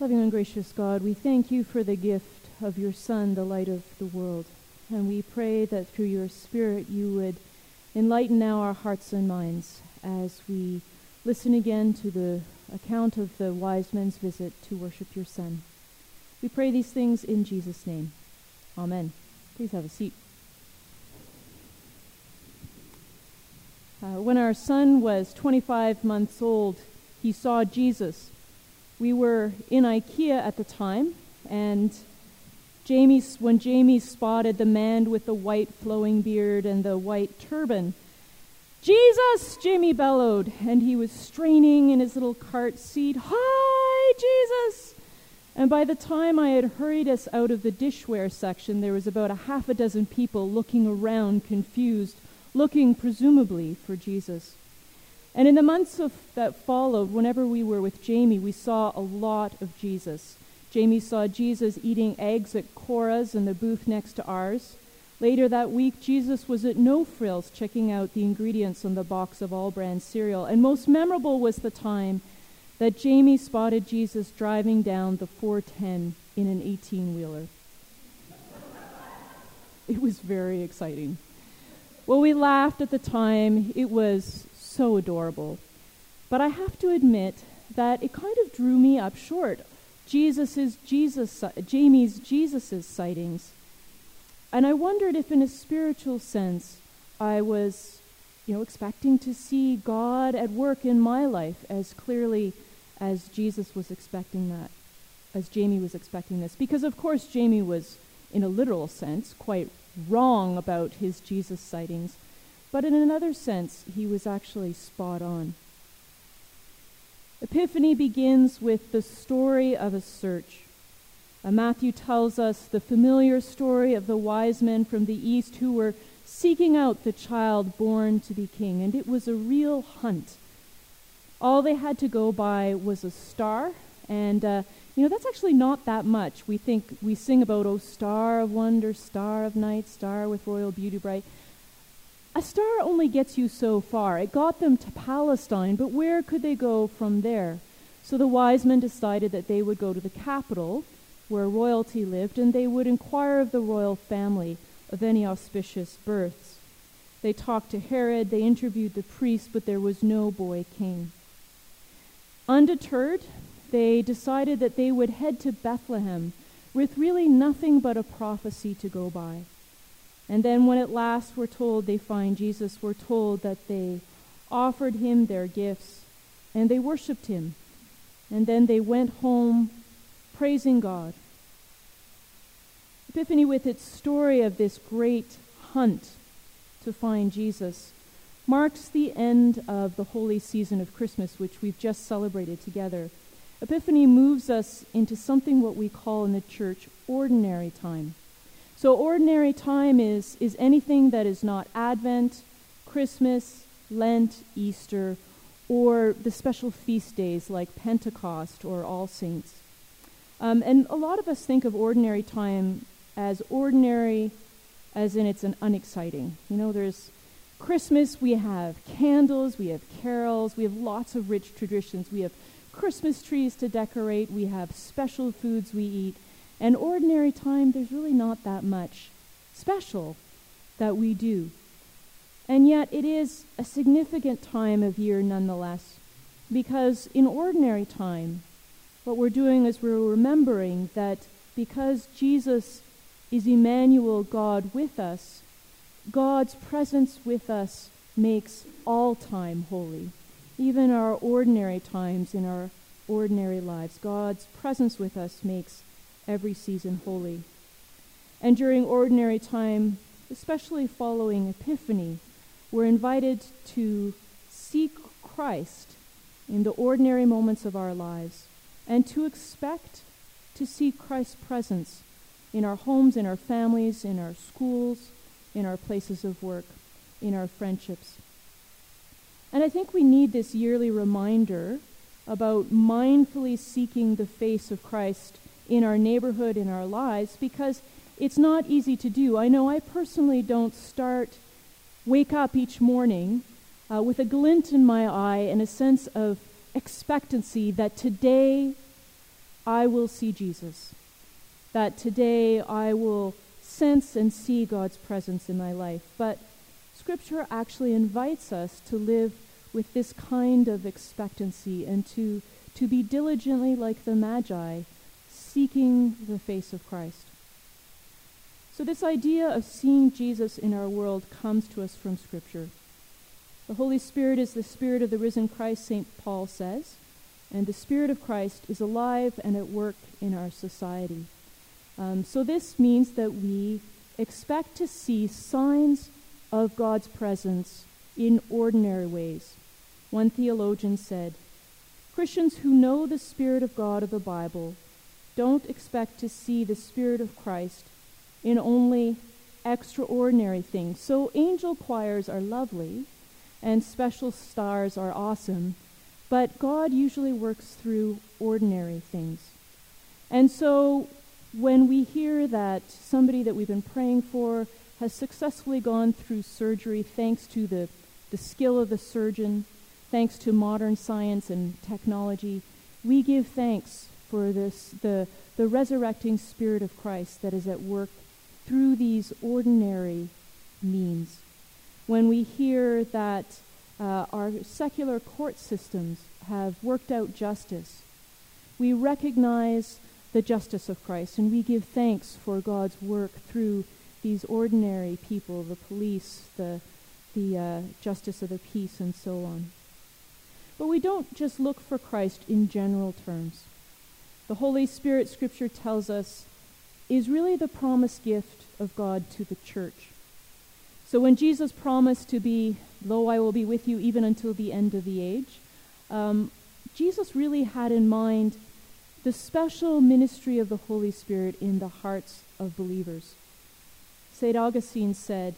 Loving and gracious God, we thank you for the gift of your Son, the light of the world. And we pray that through your Spirit you would enlighten now our hearts and minds as we listen again to the account of the wise men's visit to worship your Son. We pray these things in Jesus' name. Amen. Please have a seat. When our son was 25 months old, he saw Jesus. We were in IKEA at the time, and when Jamie spotted the man with the white flowing beard and the white turban, "Jesus!" Jamie bellowed, and he was straining in his little cart seat. "Hi, Jesus!" And by the time I had hurried us out of the dishware section, there was about a half a dozen people looking around, confused, looking presumably for Jesus. And in the months that followed, whenever we were with Jamie, we saw a lot of Jesus. Jamie saw Jesus eating eggs at Cora's in the booth next to ours. Later that week, Jesus was at No Frills checking out the ingredients on the box of All Brand cereal. And most memorable was the time that Jamie spotted Jesus driving down the 410 in an 18-wheeler. It was very exciting. Well, we laughed at the time. It was so adorable. But I have to admit that it kind of drew me up short. Jamie's Jesus' sightings. And I wondered if in a spiritual sense I was, expecting to see God at work in my life as clearly as Jesus was expecting that, as Jamie was expecting this. Because of course Jamie was, in a literal sense, quite wrong about his Jesus sightings. But in another sense, he was actually spot on. Epiphany begins with the story of a search. Matthew tells us the familiar story of the wise men from the east who were seeking out the child born to be king, and it was a real hunt. All they had to go by was a star, and that's actually not that much. We sing about, "Oh, star of wonder, star of night, star with royal beauty bright." A star only gets you so far. It got them to Palestine, but where could they go from there? So the wise men decided that they would go to the capital, where royalty lived, and they would inquire of the royal family of any auspicious births. They talked to Herod, they interviewed the priest, but there was no boy king. Undeterred, they decided that they would head to Bethlehem with really nothing but a prophecy to go by. And then when at last we're told they find Jesus, we're told that they offered him their gifts and they worshipped him. And then they went home praising God. Epiphany, with its story of this great hunt to find Jesus, marks the end of the holy season of Christmas, which we've just celebrated together. Epiphany moves us into something what we call in the church ordinary time. So ordinary time is anything that is not Advent, Christmas, Lent, Easter, or the special feast days like Pentecost or All Saints. And a lot of us think of ordinary time as ordinary as in it's an unexciting. There's Christmas, we have candles, we have carols, we have lots of rich traditions, we have Christmas trees to decorate, we have special foods we eat. And ordinary time, there's really not that much special that we do. And yet it is a significant time of year nonetheless, because in ordinary time, what we're doing is we're remembering that because Jesus is Emmanuel, God with us, God's presence with us makes all time holy. Even our ordinary times in our ordinary lives, God's presence with us makes every season holy. And during ordinary time, especially following Epiphany, we're invited to seek Christ in the ordinary moments of our lives and to expect to see Christ's presence in our homes, in our families, in our schools, in our places of work, in our friendships. And I think we need this yearly reminder about mindfully seeking the face of Christ in our neighborhood, in our lives, because it's not easy to do. I know I personally don't wake up each morning with a glint in my eye and a sense of expectancy that today I will see Jesus, that today I will sense and see God's presence in my life. But Scripture actually invites us to live with this kind of expectancy and to be diligently like the Magi, seeking the face of Christ. So this idea of seeing Jesus in our world comes to us from Scripture. The Holy Spirit is the Spirit of the risen Christ, St. Paul says, and the Spirit of Christ is alive and at work in our society. So this means that we expect to see signs of God's presence in ordinary ways. One theologian said, Christians who know the Spirit of God of the Bible don't expect to see the Spirit of Christ in only extraordinary things. So angel choirs are lovely and special stars are awesome, but God usually works through ordinary things. And so when we hear that somebody that we've been praying for has successfully gone through surgery thanks to the skill of the surgeon, thanks to modern science and technology, we give thanks for the resurrecting Spirit of Christ that is at work through these ordinary means. When we hear that our secular court systems have worked out justice, we recognize the justice of Christ, and we give thanks for God's work through these ordinary people, the police, the justice of the peace, and so on. But we don't just look for Christ in general terms. The Holy Spirit, Scripture tells us, is really the promised gift of God to the church. So when Jesus promised to be, "Lo, I will be with you even until the end of the age," Jesus really had in mind the special ministry of the Holy Spirit in the hearts of believers. St. Augustine said,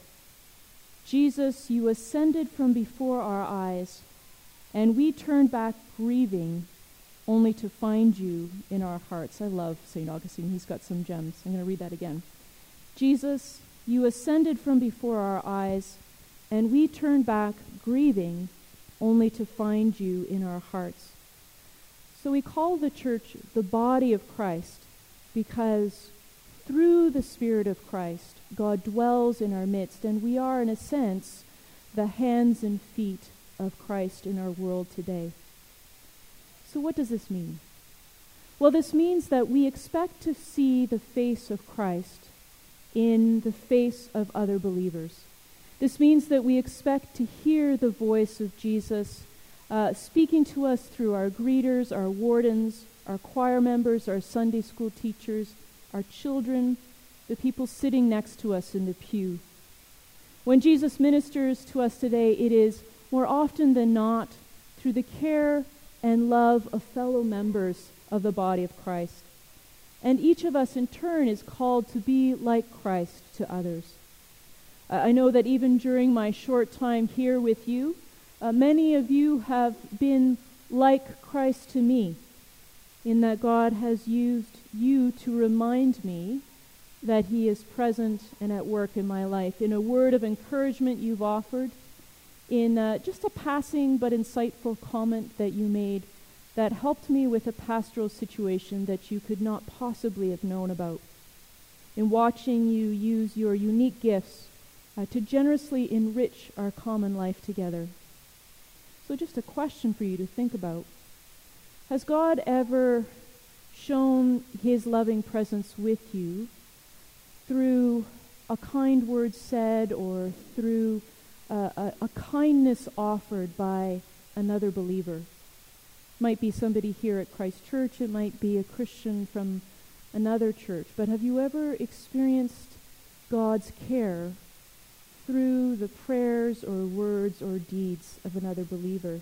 "Jesus, you ascended from before our eyes, and we turned back grieving only to find you in our hearts." I love St. Augustine. He's got some gems. I'm going to read that again. "Jesus, you ascended from before our eyes, and we turned back grieving only to find you in our hearts." So we call the church the body of Christ because through the Spirit of Christ, God dwells in our midst, and we are, in a sense, the hands and feet of Christ in our world today. So what does this mean? Well, this means that we expect to see the face of Christ in the face of other believers. This means that we expect to hear the voice of Jesus speaking to us through our greeters, our wardens, our choir members, our Sunday school teachers, our children, the people sitting next to us in the pew. When Jesus ministers to us today, it is more often than not through the care and love of fellow members of the body of Christ. And each of us in turn is called to be like Christ to others. I know that even during my short time here with you, many of you have been like Christ to me, in that God has used you to remind me that He is present and at work in my life. In a word of encouragement you've offered, in just a passing but insightful comment that you made that helped me with a pastoral situation that you could not possibly have known about. In watching you use your unique gifts to generously enrich our common life together. So just a question for you to think about. Has God ever shown His loving presence with you through a kind word said or through a kindness offered by another believer? It might be somebody here at Christ Church. It might be a Christian from another church. But have you ever experienced God's care through the prayers or words or deeds of another believer?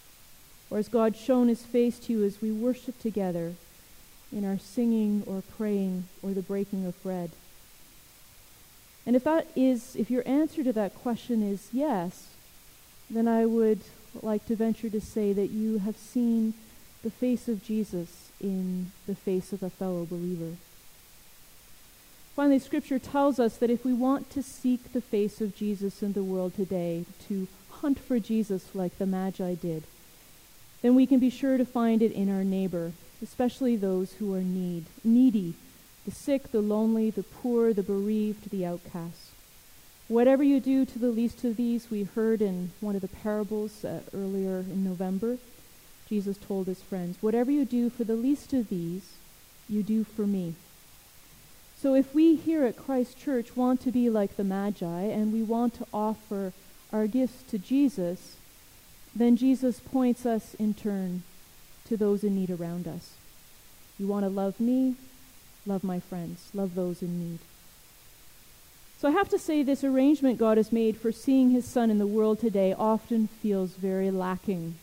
Or has God shown His face to you as we worship together in our singing or praying or the breaking of bread? And if your answer to that question is yes, then I would like to venture to say that you have seen the face of Jesus in the face of a fellow believer. Finally, Scripture tells us that if we want to seek the face of Jesus in the world today, to hunt for Jesus like the Magi did, then we can be sure to find it in our neighbor. especially those who are needy, the sick, the lonely, the poor, the bereaved, the outcasts. Whatever you do to the least of these, we heard in one of the parables earlier in November, Jesus told his friends, whatever you do for the least of these, you do for me. So if we here at Christ Church want to be like the Magi and we want to offer our gifts to Jesus, then Jesus points us in turn to those in need around us. You want to love me? Love my friends. Love those in need. So I have to say this arrangement God has made for seeing his Son in the world today often feels very lacking.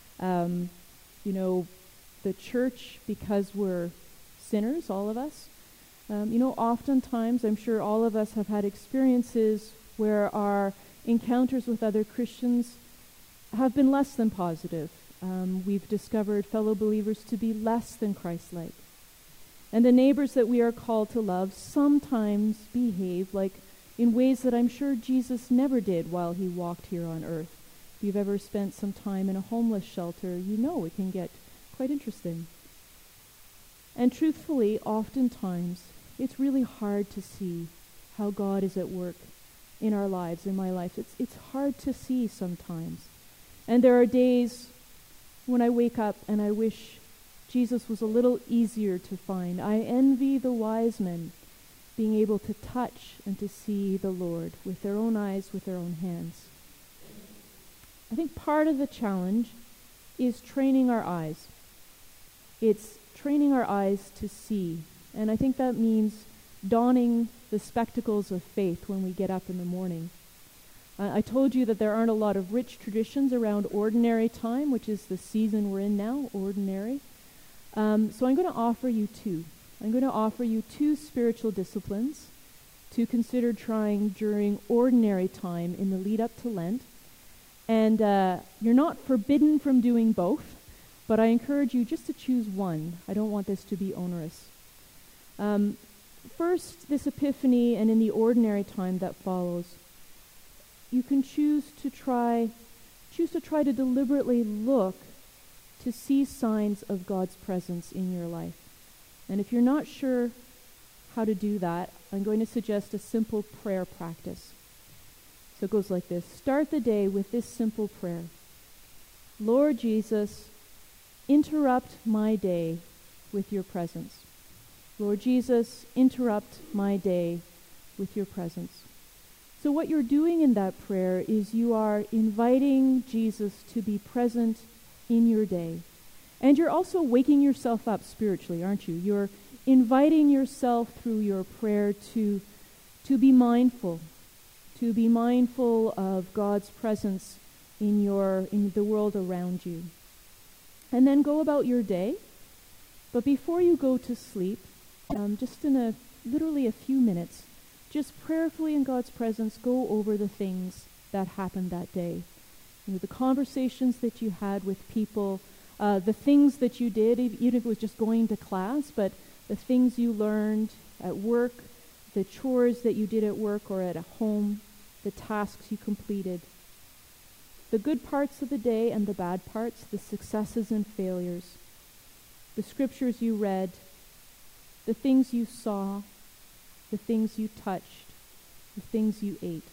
The church, because we're sinners, all of us, oftentimes I'm sure all of us have had experiences where our encounters with other Christians have been less than positive. We've discovered fellow believers to be less than Christ-like. And the neighbors that we are called to love sometimes behave like in ways that I'm sure Jesus never did while he walked here on earth. If you've ever spent some time in a homeless shelter, you know it can get quite interesting. And truthfully, oftentimes, it's really hard to see how God is at work in our lives, in my life. It's hard to see sometimes. And there are days when I wake up and I wish Jesus was a little easier to find. I envy the wise men being able to touch and to see the Lord with their own eyes, with their own hands. I think part of the challenge is training our eyes. It's training our eyes to see. And I think that means donning the spectacles of faith when we get up in the morning. I told you that there aren't a lot of rich traditions around ordinary time, which is the season we're in now, ordinary. So I'm going to offer you two. I'm going to offer you two spiritual disciplines to consider trying during ordinary time in the lead up to Lent. And you're not forbidden from doing both, but I encourage you just to choose one. I don't want this to be onerous. First, this Epiphany and in the ordinary time that follows, you can choose to try to deliberately look to see signs of God's presence in your life. And if you're not sure how to do that, I'm going to suggest a simple prayer practice. So it goes like this. Start the day with this simple prayer. Lord Jesus, interrupt my day with your presence. Lord Jesus, interrupt my day with your presence. So what you're doing in that prayer is you are inviting Jesus to be present in your day. And you're also waking yourself up spiritually, aren't you? You're inviting yourself through your prayer to be mindful of God's presence in the world around you. And then go about your day. But before you go to sleep, just in literally a few minutes, just prayerfully in God's presence, go over the things that happened that day. The conversations that you had with people, the things that you did, even if it was just going to class, but the things you learned at work, the chores that you did at work or at home, the tasks you completed, the good parts of the day and the bad parts, the successes and failures, the scriptures you read, the things you saw, the things you touched, the things you ate.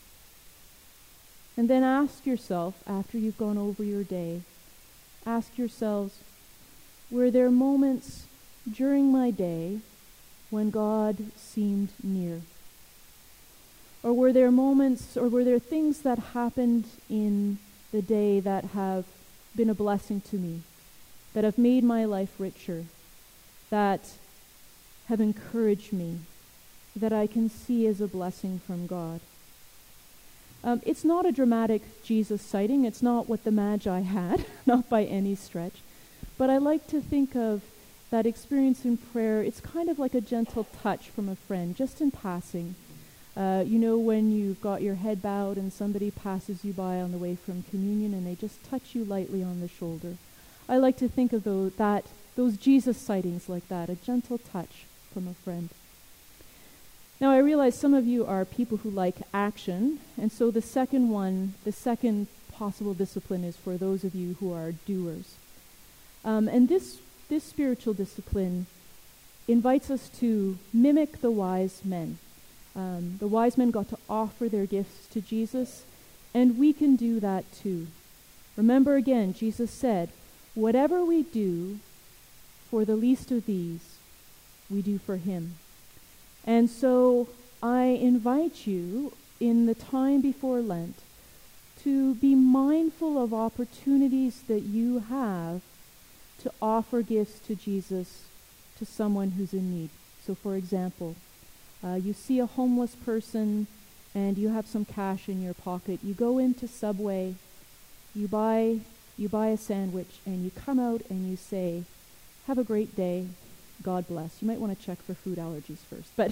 And then ask yourself, after you've gone over your day, ask yourselves, were there moments during my day when God seemed near? Or were there moments, or were there things that happened in the day that have been a blessing to me, that have made my life richer, that have encouraged me, that I can see as a blessing from God? It's not a dramatic Jesus sighting. It's not what the Magi had, not by any stretch. But I like to think of that experience in prayer. It's kind of like a gentle touch from a friend, just in passing. When you've got your head bowed and somebody passes you by on the way from communion and they just touch you lightly on the shoulder. I like to think of those Jesus sightings like that, a gentle touch from a friend. Now, I realize some of you are people who like action, and so the second possible discipline is for those of you who are doers. And this this spiritual discipline invites us to mimic the wise men. The wise men got to offer their gifts to Jesus, and we can do that too. Remember again, Jesus said, whatever we do for the least of these, we do for him. And so I invite you in the time before Lent to be mindful of opportunities that you have to offer gifts to Jesus to someone who's in need. So for example, you see a homeless person and you have some cash in your pocket. You go into Subway, you buy a sandwich, and you come out and you say, have a great day, God bless. You might want to check for food allergies first, but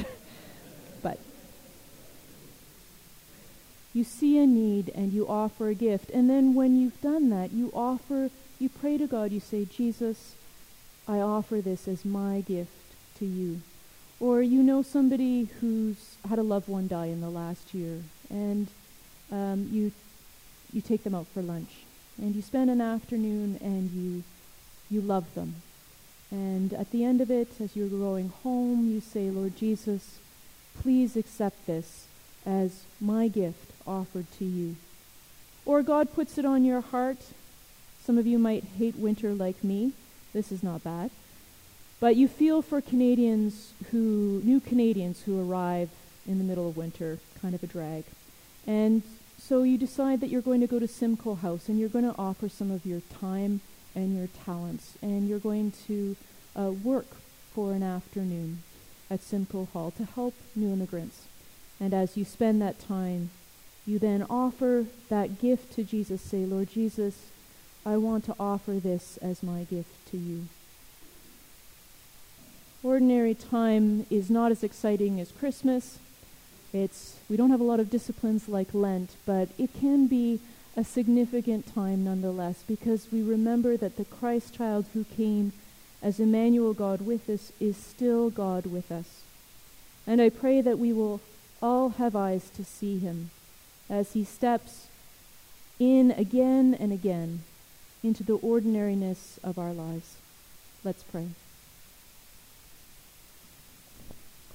you see a need and you offer a gift. And then when you've done that, you pray to God, you say, Jesus, I offer this as my gift to you. Or you know somebody who's had a loved one die in the last year, and you take them out for lunch, and you spend an afternoon and you love them. And at the end of it, as you're going home, you say, Lord Jesus, please accept this as my gift offered to you. Or God puts it on your heart. Some of you might hate winter like me. This is not bad. But you feel for new Canadians who arrive in the middle of winter, kind of a drag. And so you decide that you're going to go to Simcoe House and you're going to offer some of your time and your talents, and you're going to work for an afternoon at Simcoe Hall to help new immigrants. And as you spend that time, you then offer that gift to Jesus. Say, Lord Jesus, I want to offer this as my gift to you. Ordinary time is not as exciting as Christmas. We don't have a lot of disciplines like Lent, but it can be a significant time nonetheless, because we remember that the Christ child who came as Emmanuel, God with us, is still God with us. And I pray that we will all have eyes to see him as he steps in again and again into the ordinariness of our lives. Let's pray.